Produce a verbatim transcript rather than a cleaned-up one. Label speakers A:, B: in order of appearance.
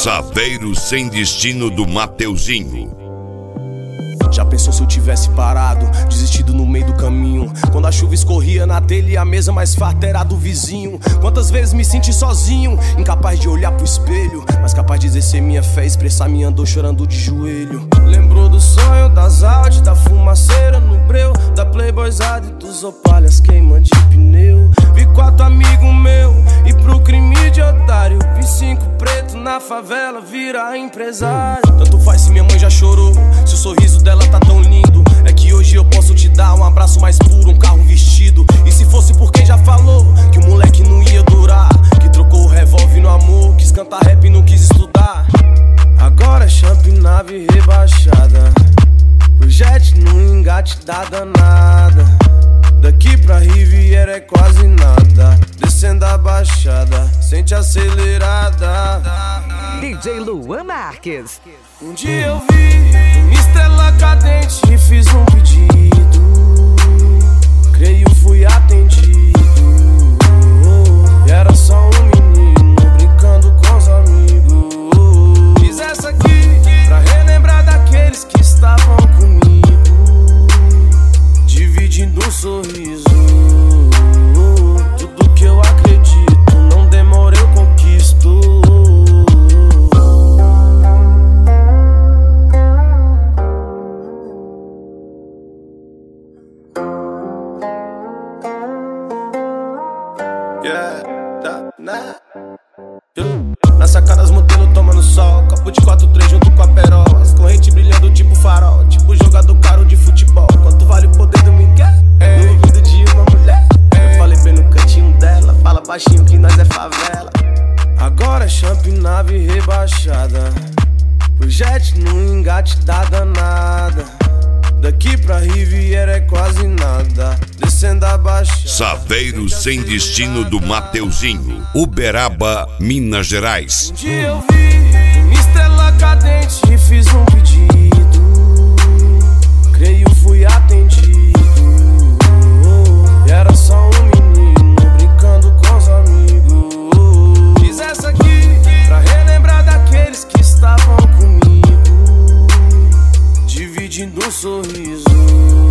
A: Saveiro Sem Destino do Mateuzinho.
B: Já pensou se eu tivesse parado, desistido no meio do caminho? Quando a chuva escorria na telha e a mesa mais farta era do vizinho. Quantas vezes me senti sozinho, incapaz de olhar pro espelho, mas capaz de exercer minha fé, expressar minha dor chorando de joelho. Lembrou do sonho, das Audi, da fumaceira no breu, da playboyzada e dos opalhas queimando de pneu. Vi quatro amigos meus e pro crime de otário, vi cinco preto na favela virar empresário. Tanto faz se minha mãe já chorou, se o sorriso dela tá tão lindo. É que hoje eu posso te dar um abraço mais puro, um carro vestido. E se fosse por quem já falou que o moleque não ia durar, que trocou o revólver no amor, quis cantar rap e não quis estudar. Agora é champ, nave rebaixada, projete no engate da danada. Daqui pra Riviera é quase nada, descendo a baixada, sente acelerada.
C: D J Luan Marques.
B: Um dia eu vi uma estrela cadente e fiz um pedido, creio fui atendido. E era só um menino brincando com os amigos. Fiz essa aqui pra relembrar daqueles que estavam comigo, dividindo um sorriso. Tudo que eu acredito, não demora eu conquisto. Yeah, tá, né? Na sacada as modelos tomando sol, copo de quatro três junto com a perola, as correntes brilhando tipo farol, tipo jogador caro de futebol. Quanto vale o poder do Miguel? No ouvido de uma mulher, eu falei bem no cantinho dela, fala baixinho que nós é favela. Agora é champ, nave rebaixada, projete no engate da danada. Daqui pra Riviera é quase nada, descendo a baixada.
A: Saveiro Sem Destino do Mateuzinho, Uberaba, Minas Gerais.
B: Um dia eu vi uma estrela cadente e fiz um pedido, creio fui atendido. E era só um menino brincando com os amigos. Fiz essa aqui pra relembrar daqueles que estavam comigo, dividindo um sorriso.